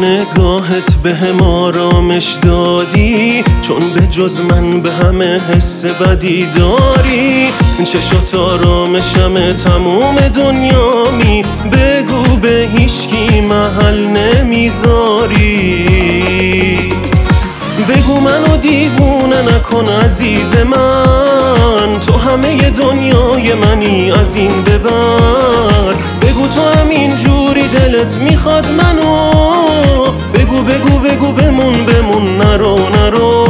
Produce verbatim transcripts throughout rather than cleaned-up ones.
نگاهت به هم آرامش دادی، چون به جز من به همه حس بدی داری. چشات آرامشم تموم دنیامی، بگو به هیچکی محل نمیذاری. بگو منو دیوونه نکن عزیز من، تو همه دنیای منی از این به بعد. بگو تو همین جوری دلت میخواد منو، بگو بگو بگو بمون بمون نرو نرو.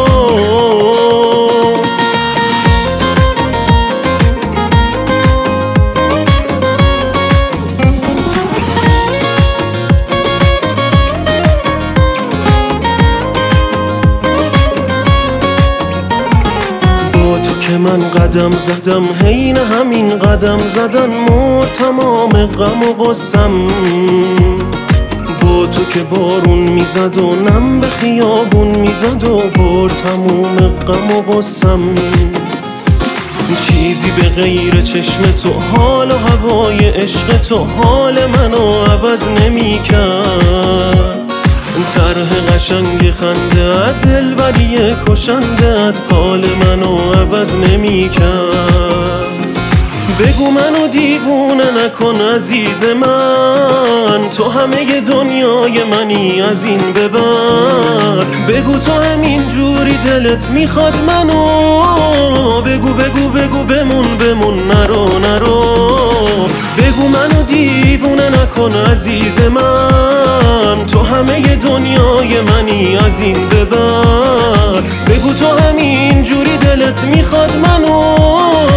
که من قدم زدم حین همین قدم زدن مرد تمام غم و غصم. با تو که بارون میزد و نم به خیابون میزد و برد تموم غم و غصم. چیزی به غیر چشم تو حال و هوای عشق تو حال منو عوض نمی کرد. طرح قشنگ خنده‌ات دلبری کشنده‌ات حال منو عوض نمی کرد. بگو منو دیوونه نکن عزیز من، تو همه دنیای منی از این به بعد. بگو تو همین جوری دلت میخواد منو، بگو بگو بگو بمون بمون نرو نرو. بگو منو دیوونه نکن عزیز من، تو همه دنیای منی از این به بعد. بگو تو همین جوری دلت میخواد منو،